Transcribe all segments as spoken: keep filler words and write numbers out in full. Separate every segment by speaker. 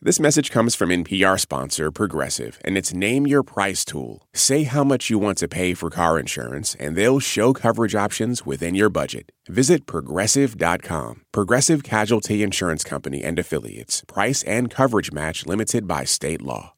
Speaker 1: This message comes from N P R sponsor Progressive, and it's Name Your Price tool. Say how much you want to pay for car insurance, and they'll show coverage options within your budget. Visit Progressive dot com. Progressive Casualty Insurance Company and Affiliates. Price and coverage match limited by state law.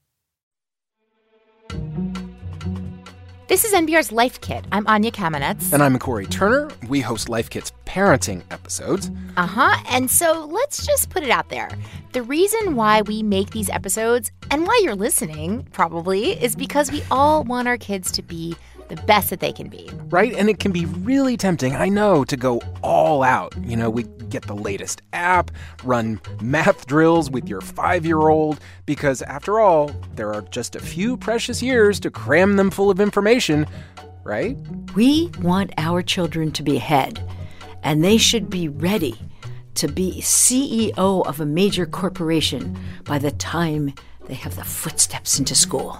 Speaker 2: This is N P R's Life Kit. I'm Anya Kamenetz.
Speaker 3: And I'm Corey Turner. We host Life Kit's parenting episodes.
Speaker 2: Uh-huh. And so let's just put it out there. The reason why we make these episodes, and why you're listening, probably, is because we all want our kids to be the best that they can be.
Speaker 3: Right? And it can be really tempting, I know, to go all out. You know, we get the latest app, run math drills with your five-year-old, because after all, there are just a few precious years to cram them full of information, right?
Speaker 4: We want our children to be ahead, and they should be ready to be C E O of a major corporation by the time they have the footsteps into school.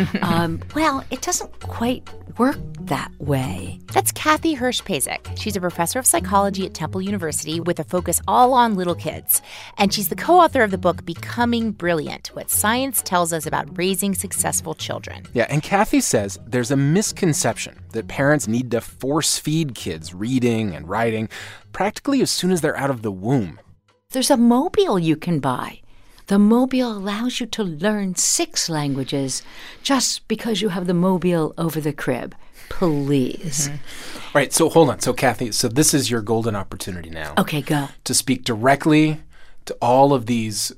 Speaker 4: um, well, it doesn't quite work that way.
Speaker 2: That's Kathy Hirsch-Pasek. She's a professor of psychology at Temple University with a focus all on little kids. And she's the co-author of the book Becoming Brilliant, What Science Tells Us About Raising Successful Children.
Speaker 3: Yeah, and Kathy says there's a misconception that parents need to force-feed kids reading and writing practically as soon as they're out of the womb.
Speaker 4: There's a mobile you can buy. The mobile allows you to learn six languages just because you have the mobile over the crib. Please.
Speaker 3: Mm-hmm. All right, so hold on. So, Kathy, so this is your golden opportunity now.
Speaker 4: Okay, go.
Speaker 3: To speak directly to all of these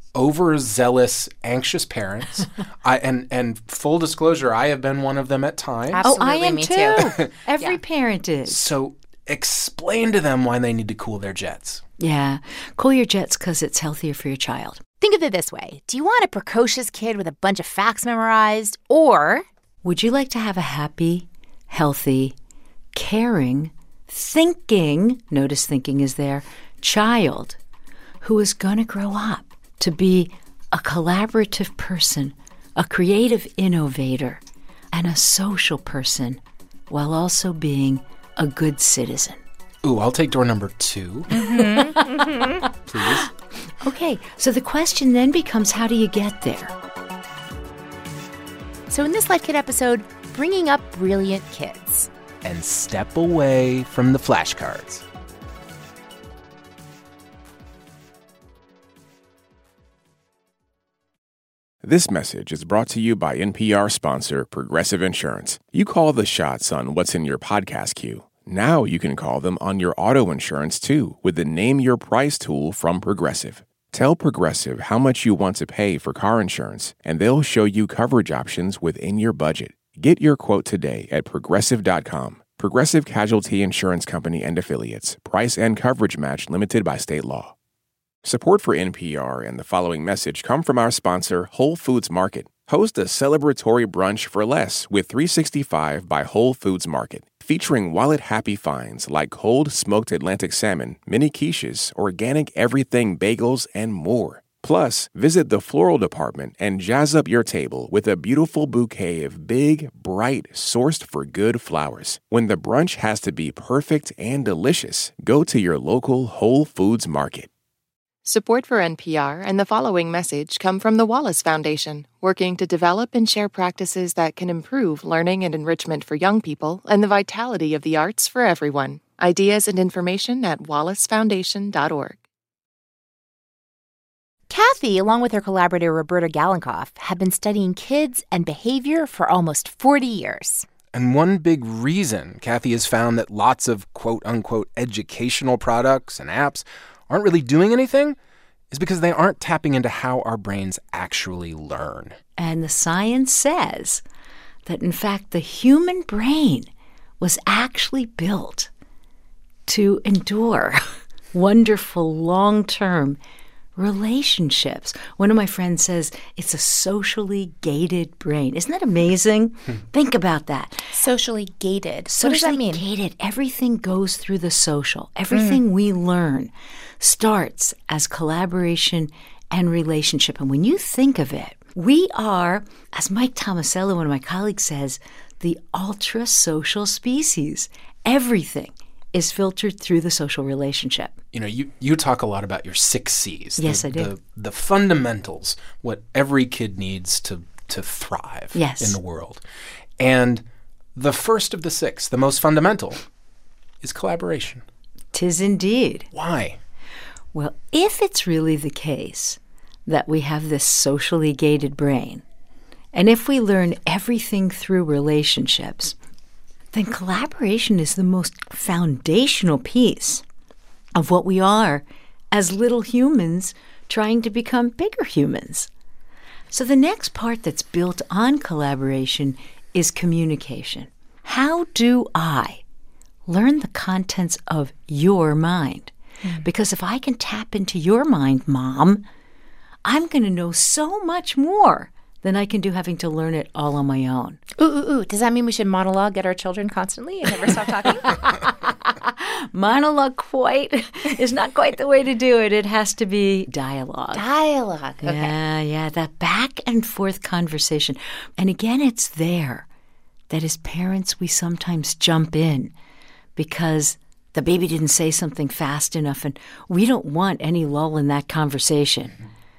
Speaker 3: overzealous, anxious parents. I and, and full disclosure, I have been one of them at times.
Speaker 2: Absolutely,
Speaker 4: oh, I am
Speaker 2: me
Speaker 4: too.
Speaker 2: too.
Speaker 4: Every
Speaker 2: Yeah.
Speaker 4: parent is.
Speaker 3: So explain to them why they need to cool their jets.
Speaker 4: Yeah, cool your jets because it's healthier for your child.
Speaker 2: Think of it this way. Do you want a precocious kid with a bunch of facts memorized? Or
Speaker 4: would you like to have a happy, healthy, caring, thinking, notice thinking is there, child who is going to grow up to be a collaborative person, a creative innovator, and a social person while also being a good citizen?
Speaker 3: Ooh, I'll take door number two. Mm-hmm, mm-hmm. Please.
Speaker 4: Okay, so the question then becomes, how do you get there?
Speaker 2: So in this Life Kit episode, bringing up brilliant kids.
Speaker 3: And step away from the flashcards.
Speaker 1: This message is brought to you by N P R sponsor Progressive Insurance. You call the shots on what's in your podcast queue. Now you can call them on your auto insurance, too, with the Name Your Price tool from Progressive. Tell Progressive how much you want to pay for car insurance, and they'll show you coverage options within your budget. Get your quote today at Progressive dot com. Progressive Casualty Insurance Company and Affiliates. Price and coverage match limited by state law. Support for N P R and the following message come from our sponsor, Whole Foods Market. Host a celebratory brunch for less with three sixty-five by Whole Foods Market, featuring wallet-happy finds like cold smoked Atlantic salmon, mini quiches, organic everything bagels, and more. Plus, visit the floral department and jazz up your table with a beautiful bouquet of big, bright, sourced-for-good flowers. When the brunch has to be perfect and delicious, go to your local Whole Foods Market.
Speaker 5: Support for N P R and the following message come from the Wallace Foundation, working to develop and share practices that can improve learning and enrichment for young people and the vitality of the arts for everyone. Ideas and information at wallace foundation dot org.
Speaker 2: Kathy, along with her collaborator Roberta Galenkoff, have been studying kids and behavior for almost forty years.
Speaker 3: And one big reason Kathy has found that lots of quote-unquote educational products and apps aren't really doing anything is because they aren't tapping into how our brains actually learn.
Speaker 4: And the science says that, in fact, the human brain was actually built to endure wonderful long-term relationships. One of my friends says it's a socially gated brain. Isn't that amazing? Think about that.
Speaker 2: Socially gated.
Speaker 4: Socially
Speaker 2: what does that mean?
Speaker 4: gated. Everything goes through the social. Everything mm. we learn starts as collaboration and relationship. And when you think of it, we are, as Mike Tomasello, one of my colleagues, says, the ultra-social species. Everything, is filtered through the social relationship.
Speaker 3: You know, you, you talk a lot about your six C's.
Speaker 4: Yes,
Speaker 3: the,
Speaker 4: I do.
Speaker 3: The, the fundamentals, what every kid needs to, to thrive
Speaker 4: yes.
Speaker 3: in the world. And the first of the six, the most fundamental, is collaboration.
Speaker 4: 'Tis indeed.
Speaker 3: Why?
Speaker 4: Well, if it's really the case that we have this socially gated brain, and if we learn everything through relationships, then collaboration is the most foundational piece of what we are as little humans trying to become bigger humans. So the next part that's built on collaboration is communication. How do I learn the contents of your mind? Mm. Because if I can tap into your mind, Mom, I'm going to know so much more than I can do having to learn it all on my own.
Speaker 2: Ooh, ooh, ooh. Does that mean we should monologue at our children constantly and never stop talking?
Speaker 4: Monologue quite is not quite the way to do it. It has to be dialogue.
Speaker 2: Dialogue. Okay.
Speaker 4: Yeah, yeah, that back and forth conversation. And again, it's there that as parents we sometimes jump in because the baby didn't say something fast enough and we don't want any lull in that conversation.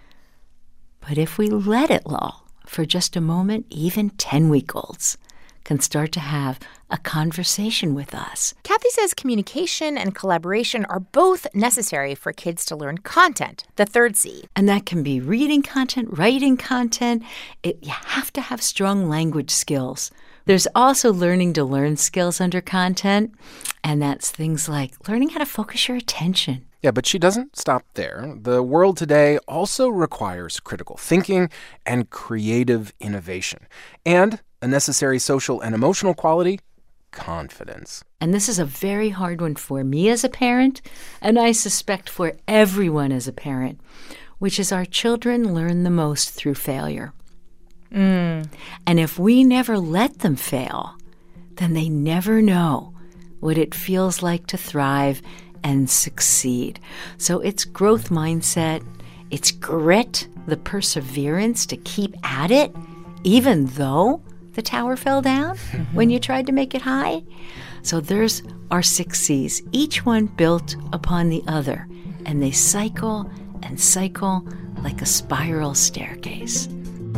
Speaker 4: But if we let it lull for just a moment, even ten-week-olds can start to have a conversation with us.
Speaker 2: Kathy says communication and collaboration are both necessary for kids to learn content, the third C.
Speaker 4: And that can be reading content, writing content. It, you have to have strong language skills. There's also learning to learn skills under content, and that's things like learning how to focus your attention.
Speaker 3: Yeah, but she doesn't stop there. The world today also requires critical thinking and creative innovation. And a necessary social and emotional quality, confidence.
Speaker 4: And this is a very hard one for me as a parent, and I suspect for everyone as a parent, which is our children learn the most through failure. Mm. And if we never let them fail, then they never know what it feels like to thrive and succeed. So it's growth mindset, it's grit, the perseverance to keep at it, even though the tower fell down when you tried to make it high. So there's our six C's, each one built upon the other, and they cycle and cycle like a spiral staircase.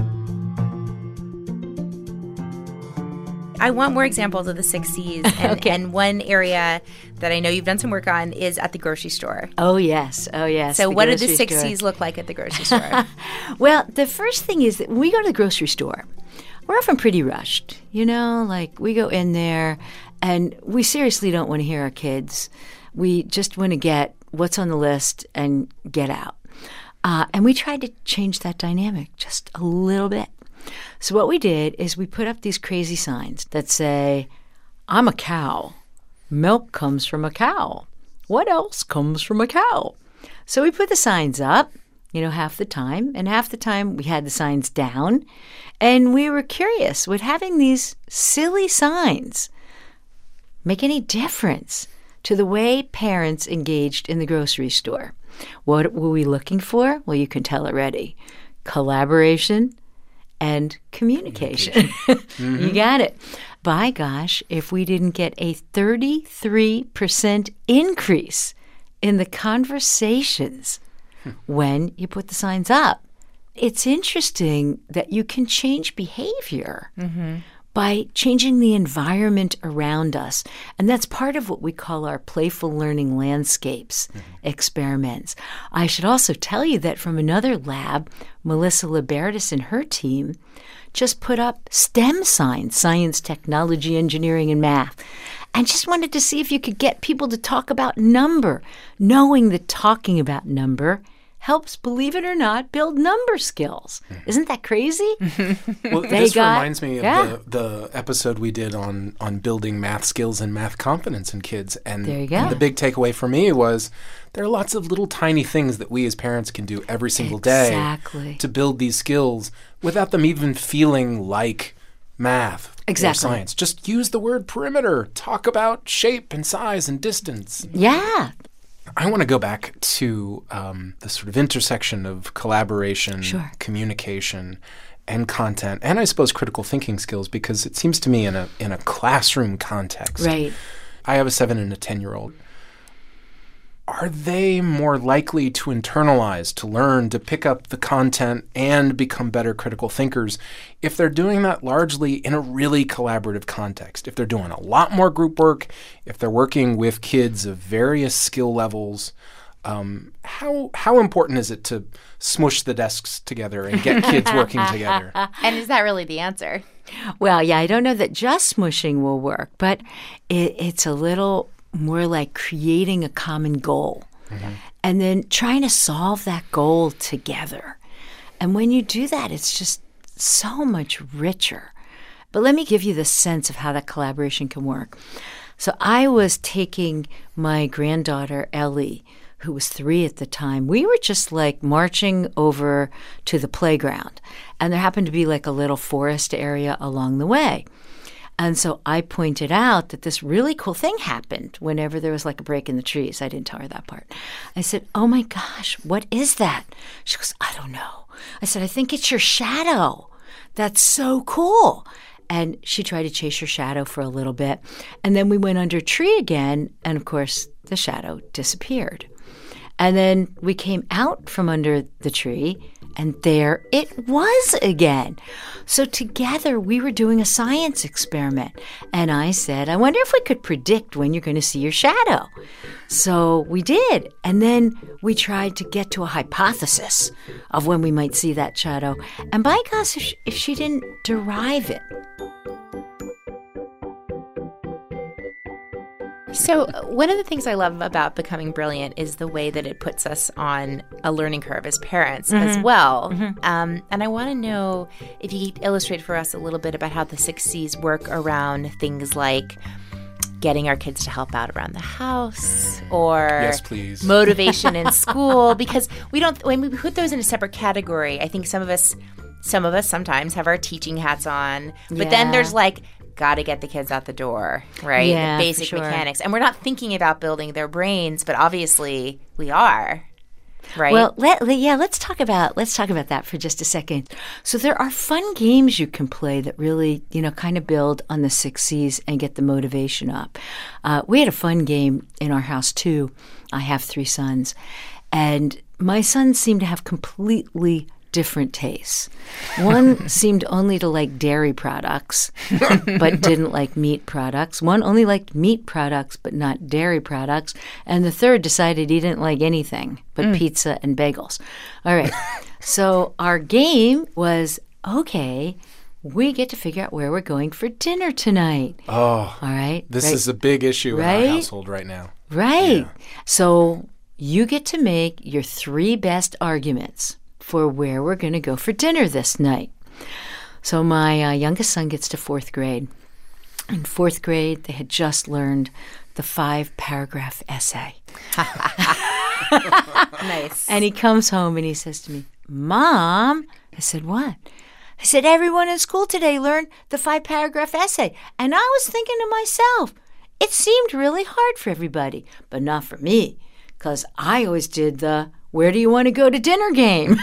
Speaker 2: I want more examples of the six C's. And,
Speaker 4: okay.
Speaker 2: and one area that I know you've done some work on is at the grocery store.
Speaker 4: Oh, yes. Oh, yes.
Speaker 2: So
Speaker 4: the
Speaker 2: what do the six
Speaker 4: store.
Speaker 2: C's look like at the grocery store?
Speaker 4: Well, the first thing is that when we go to the grocery store, we're often pretty rushed. You know, like we go in there and we seriously don't want to hear our kids. We just want to get what's on the list and get out. Uh, and we tried to change that dynamic just a little bit. So what we did is we put up these crazy signs that say, I'm a cow. Milk comes from a cow. What else comes from a cow? So we put the signs up, you know, half the time. And half the time we had the signs down. And we were curious, would having these silly signs make any difference to the way parents engaged in the grocery store? What were we looking for? Well, you can tell already. Collaboration and communication. communication. Mm-hmm. You got it. By gosh, if we didn't get a thirty-three percent increase in the conversations hmm. when you put the signs up. It's interesting that you can change behavior mm-hmm. by changing the environment around us. And that's part of what we call our playful learning landscapes mm-hmm. experiments. I should also tell you that from another lab, Melissa Libertis and her team just put up STEM signs, science, technology, engineering, and math, and just wanted to see if you could get people to talk about number, knowing that talking about number helps, believe it or not, build number skills. Isn't that crazy?
Speaker 3: Well, this got, reminds me of yeah. the, the episode we did on, on building math skills and math confidence in kids. And,
Speaker 4: there you go.
Speaker 3: and the big takeaway for me was there are lots of little tiny things that we as parents can do every single
Speaker 4: exactly.
Speaker 3: day to build these skills without them even feeling like math
Speaker 4: exactly.
Speaker 3: or science. Just use the word perimeter. Talk about shape and size and distance.
Speaker 4: Yeah.
Speaker 3: I want to go back to um, the sort of intersection of collaboration,
Speaker 4: sure.
Speaker 3: communication, and content, and I suppose critical thinking skills, because it seems to me in a in a classroom context,
Speaker 4: right.
Speaker 3: I have a seven and a ten-year-old. Are they more likely to internalize, to learn, to pick up the content and become better critical thinkers if they're doing that largely in a really collaborative context? If they're doing a lot more group work, if they're working with kids of various skill levels, um, how how important is it to smush the desks together and get kids working together?
Speaker 2: And is that really the answer?
Speaker 4: Well, yeah, I don't know that just smushing will work, but it, it's a little more like creating a common goal mm-hmm. and then trying to solve that goal together. And when you do that, it's just so much richer. But let me give you the sense of how that collaboration can work. So I was taking my granddaughter, Ellie, who was three at the time. We were just like marching over to the playground. And there happened to be like a little forest area along the way. And so I pointed out that this really cool thing happened whenever there was like a break in the trees. I didn't tell her that part. I said, oh my gosh, what is that? She goes, I don't know. I said, I think it's your shadow. That's so cool. And she tried to chase her shadow for a little bit. And then we went under a tree again. And of course, the shadow disappeared. And then we came out from under the tree, and there it was again. So together we were doing a science experiment. And I said, I wonder if we could predict when you're going to see your shadow. So we did. And then we tried to get to a hypothesis of when we might see that shadow. And by gosh, if she, if she didn't derive it.
Speaker 2: So one of the things I love about Becoming Brilliant is the way that it puts us on a learning curve as parents mm-hmm. as well. Mm-hmm. Um, and I want to know if you could illustrate for us a little bit about how the six C's work around things like getting our kids to help out around the house or
Speaker 3: yes, please.
Speaker 2: motivation in school. Because we don't, when we put those in a separate category, I think some of us, some of us sometimes have our teaching hats on. But
Speaker 4: yeah.
Speaker 2: then there's like, got to get the kids out the door, right?
Speaker 4: Yeah,
Speaker 2: the basic
Speaker 4: for sure.
Speaker 2: mechanics. And we're not thinking about building their brains, but obviously we are, right?
Speaker 4: Well, let, yeah, let's talk about let's talk about that for just a second. So there are fun games you can play that really, you know, kind of build on the six C's and get the motivation up. Uh, we had a fun game in our house too. I have three sons, and my sons seem to have completely different tastes. One seemed only to like dairy products, but didn't like meat products. One only liked meat products, but not dairy products. And the third decided he didn't like anything but mm. pizza and bagels. All right. So our game was, okay, we get to figure out where we're going for dinner tonight.
Speaker 3: Oh.
Speaker 4: All right.
Speaker 3: This
Speaker 4: right.
Speaker 3: is a big issue
Speaker 4: right?
Speaker 3: in our household right now.
Speaker 4: Right.
Speaker 3: Yeah.
Speaker 4: So you get to make your three best arguments for where we're going to go for dinner this night. So my uh, youngest son gets to fourth grade. In fourth grade, they had just learned the five-paragraph essay.
Speaker 2: Nice.
Speaker 4: And he comes home and he says to me, Mom, I said, what? I said, everyone in school today learned the five-paragraph essay. And I was thinking to myself, it seemed really hard for everybody, but not for me, because I always did the where do you want to go to dinner game?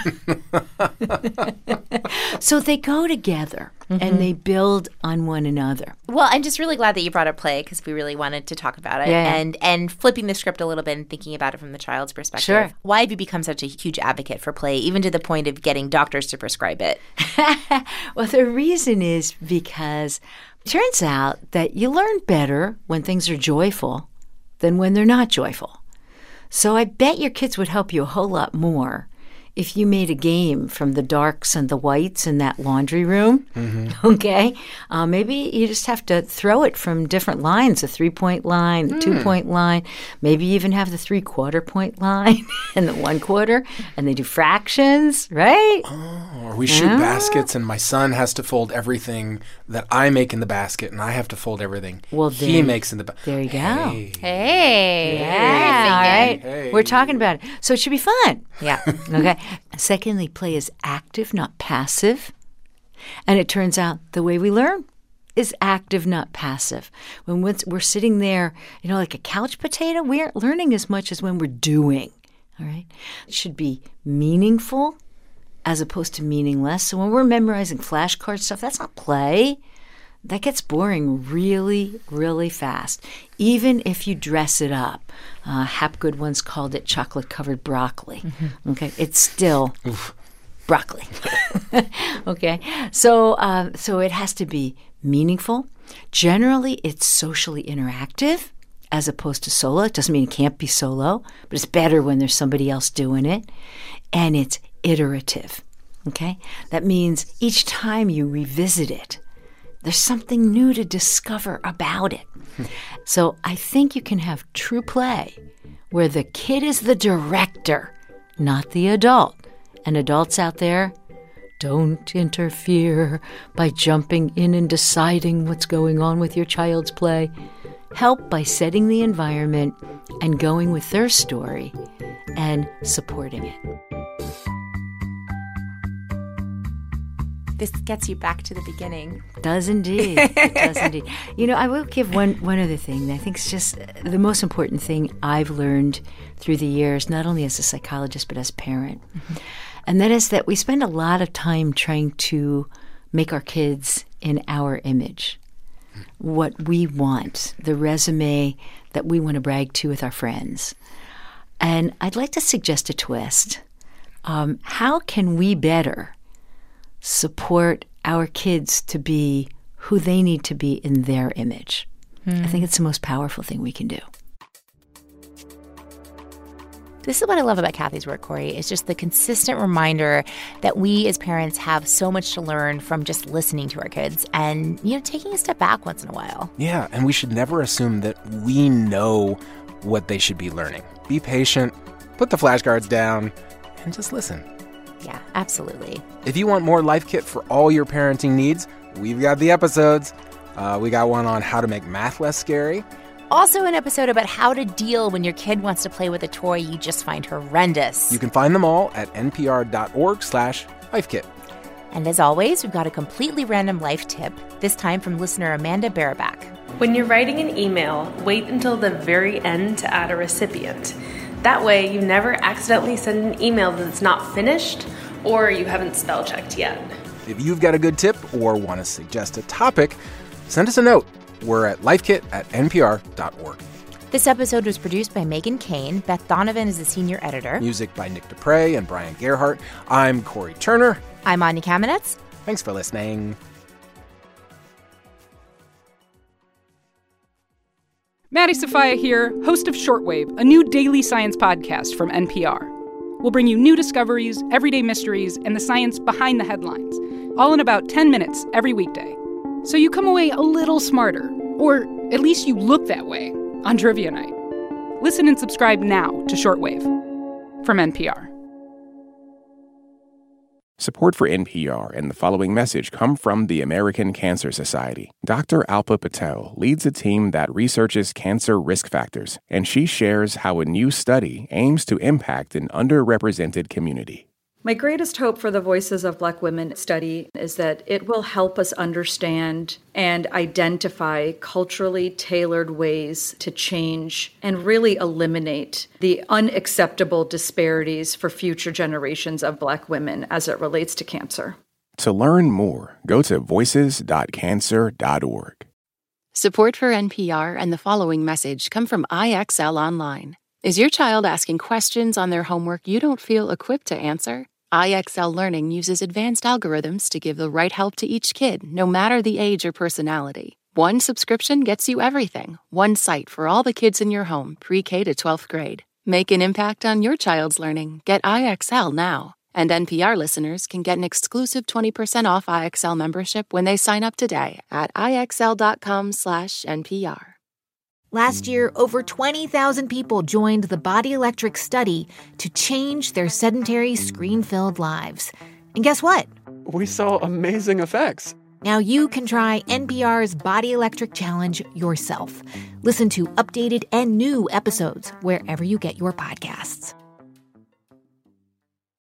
Speaker 4: So they go together mm-hmm. and they build on one another.
Speaker 2: Well, I'm just really glad that you brought up play because we really wanted to talk about it.
Speaker 4: Yeah.
Speaker 2: And and flipping the script a little bit and thinking about it from the child's perspective.
Speaker 4: Sure.
Speaker 2: Why have you become such a huge advocate for play, even to the point of getting doctors to prescribe it?
Speaker 4: Well, the reason is because it turns out that you learn better when things are joyful than when they're not joyful. So I bet your kids would help you a whole lot more if you made a game from the darks and the whites in that laundry room, mm-hmm. okay? Uh, maybe you just have to throw it from different lines, the three-point line, the mm. two-point line, maybe even have the three-quarter point line and the one-quarter, and they do fractions, right?
Speaker 3: Oh, or we shoot
Speaker 4: ah.
Speaker 3: baskets, and my son has to fold everything that I make in the basket, and I have to fold everything
Speaker 4: well,
Speaker 3: he
Speaker 4: then,
Speaker 3: makes in the basket.
Speaker 4: There you go.
Speaker 3: Hey.
Speaker 2: Hey.
Speaker 4: Yeah, all right.
Speaker 3: Hey.
Speaker 4: We're talking about it. So it should be fun.
Speaker 2: Yeah.
Speaker 4: Okay. Secondly, play is active, not passive. And it turns out the way we learn is active, not passive. When we're sitting there, you know, like a couch potato, we aren't learning as much as when we're doing. All right. It should be meaningful as opposed to meaningless. So when we're memorizing flashcard stuff, that's not play. that gets boring really, really fast, even if you dress it up. Uh, Hapgood once called it chocolate-covered broccoli. Mm-hmm. Okay, it's still Oof. broccoli. Okay, so uh, so it has to be meaningful. Generally, it's socially interactive as opposed to solo. It doesn't mean it can't be solo, but it's better when there's somebody else doing it. And it's iterative. Okay, that means each time you revisit it, there's something new to discover about it. So I think you can have true play where the kid is the director, not the adult. And adults out there, don't interfere by jumping in and deciding what's going on with your child's play. Help by setting the environment and going with their story and supporting it.
Speaker 2: This gets you back to the beginning.
Speaker 4: Does indeed. It does indeed. You know, I will give one, one other thing that I think is just the most important thing I've learned through the years, not only as a psychologist, but as a parent. Mm-hmm. And that is that we spend a lot of time trying to make our kids in our image, what we want, the resume that we want to brag to with our friends. And I'd like to suggest a twist. Um, how can we better support our kids to be who they need to be in their image? Hmm. I think it's the most powerful thing we can do.
Speaker 2: This is what I love about Kathy's work, Corey. It's just the consistent reminder that we as parents have so much to learn from just listening to our kids and, you know, taking a step back once in a while.
Speaker 3: Yeah, and we should never assume that we know what they should be learning. Be patient, put the flashcards down, and just listen.
Speaker 2: Yeah, absolutely.
Speaker 3: If you want more Life Kit for all your parenting needs, we've got the episodes. Uh, we got one on how to make math less scary.
Speaker 2: Also an episode about how to deal when your kid wants to play with a toy you just find horrendous.
Speaker 3: You can find them all at npr.org slash lifekit.
Speaker 2: And as always, we've got a completely random life tip, this time from listener Amanda Bareback.
Speaker 6: When you're writing an email, wait until the very end to add a recipient. That way, you never accidentally send an email that's not finished or you haven't spell checked yet.
Speaker 3: If you've got a good tip or want to suggest a topic, send us a note. We're at lifekit at npr dot org.
Speaker 2: This episode was produced by Megan Kane. Beth Donovan is the senior editor.
Speaker 3: Music by Nick Dupre and Brian Gerhardt. I'm Corey Turner.
Speaker 2: I'm Anya Kamenetz.
Speaker 3: Thanks for listening.
Speaker 7: Maddie Sofia here, host of Shortwave, a new daily science podcast from N P R. We'll bring you new discoveries, everyday mysteries, and the science behind the headlines, all in about ten minutes every weekday. So you come away a little smarter, or at least you look that way, on Trivia Night. Listen and subscribe now to Shortwave from N P R.
Speaker 1: Support for N P R and the following message come from the American Cancer Society. Doctor Alpa Patel leads a team that researches cancer risk factors, and she shares how a new study aims to impact an underrepresented community.
Speaker 8: My greatest hope for the Voices of Black Women study is that it will help us understand and identify culturally tailored ways to change and really eliminate the unacceptable disparities for future generations of Black women as it relates to cancer.
Speaker 1: To learn more, go to voices dot cancer dot org.
Speaker 5: Support for N P R and the following message come from I X L Online. Is your child asking questions on their homework you don't feel equipped to answer? I X L Learning uses advanced algorithms to give the right help to each kid, no matter the age or personality. One subscription gets you everything. One site for all the kids in your home, pre-K to twelfth grade. Make an impact on your child's learning. Get I X L now. And N P R listeners can get an exclusive twenty percent off I X L membership when they sign up today at ixl.com slash NPR.
Speaker 9: Last year, over twenty thousand people joined the Body Electric study to change their sedentary, screen-filled lives. And guess what?
Speaker 10: We saw amazing effects.
Speaker 9: Now you can try N P R's Body Electric Challenge yourself. Listen to updated and new episodes wherever you get your podcasts.